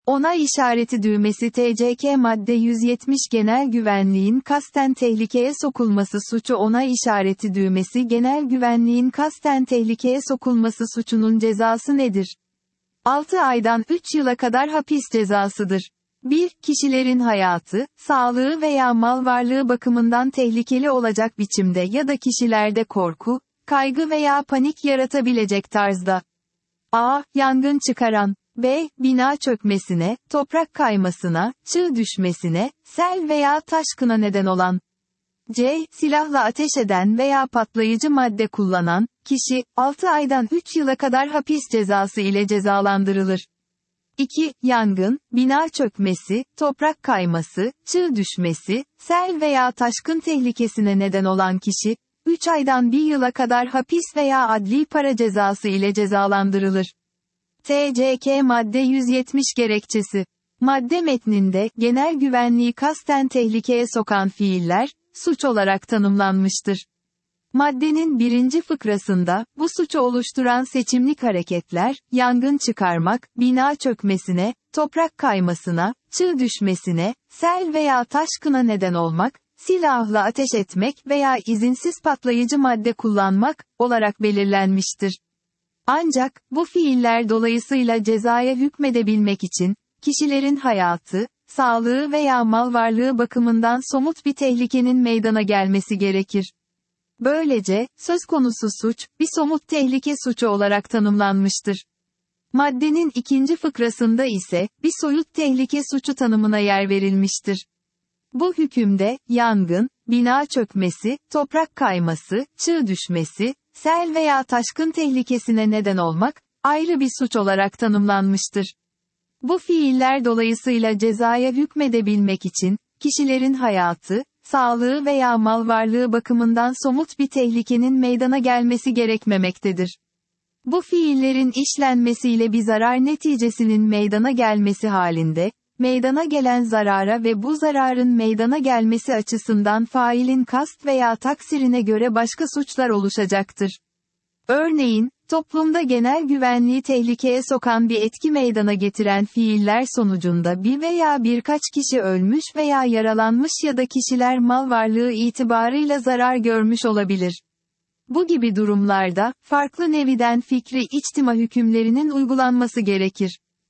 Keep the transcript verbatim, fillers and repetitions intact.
Onay işareti düğmesi T C K Madde yüz yetmiş Genel güvenliğin kasten tehlikeye sokulması suçu Onay işareti düğmesi Genel güvenliğin kasten tehlikeye sokulması suçunun cezası nedir? altı aydan üç yıla kadar hapis cezasıdır. bir Kişilerin hayatı, sağlığı veya mal varlığı bakımından tehlikeli olacak biçimde ya da kişilerde korku, kaygı veya panik yaratabilecek tarzda. A. Yangın çıkaran. B. Bina çökmesine, toprak kaymasına, çığ düşmesine, sel veya taşkına neden olan. C. Silahla ateş eden veya patlayıcı madde kullanan, kişi, altı aydan üç yıla kadar hapis cezası ile cezalandırılır. iki Yangın, bina çökmesi, toprak kayması, çığ düşmesi, sel veya taşkın tehlikesine neden olan kişi, üç aydan bir yıla kadar hapis veya adli para cezası ile cezalandırılır. T C K Madde yüz yetmiş Gerekçesi. Madde metninde, genel güvenliği kasten tehlikeye sokan fiiller, suç olarak tanımlanmıştır. Maddenin birinci fıkrasında, bu suçu oluşturan seçimlik hareketler, yangın çıkarmak, bina çökmesine, toprak kaymasına, çığ düşmesine, sel veya taşkına neden olmak, silahla ateş etmek veya izinsiz patlayıcı madde kullanmak, olarak belirlenmiştir. Ancak, bu fiiller dolayısıyla cezaya hükmedebilmek için, kişilerin hayatı, sağlığı veya mal varlığı bakımından somut bir tehlikenin meydana gelmesi gerekir. Böylece, söz konusu suç, bir somut tehlike suçu olarak tanımlanmıştır. Maddenin ikinci fıkrasında ise, bir soyut tehlike suçu tanımına yer verilmiştir. Bu hükümde, yangın, bina çökmesi, toprak kayması, çığ düşmesi, sel veya taşkın tehlikesine neden olmak, ayrı bir suç olarak tanımlanmıştır. Bu fiiller dolayısıyla cezaya hükmedebilmek için, kişilerin hayatı, sağlığı veya mal varlığı bakımından somut bir tehlikenin meydana gelmesi gerekmemektedir. Bu fiillerin işlenmesiyle bir zarar neticesinin meydana gelmesi halinde, meydana gelen zarara ve bu zararın meydana gelmesi açısından failin kast veya taksirine göre başka suçlar oluşacaktır. Örneğin, toplumda genel güvenliği tehlikeye sokan bir etki meydana getiren fiiller sonucunda bir veya birkaç kişi ölmüş veya yaralanmış ya da kişiler mal varlığı itibarıyla zarar görmüş olabilir. Bu gibi durumlarda, farklı neviden fikri içtima hükümlerinin uygulanması gerekir.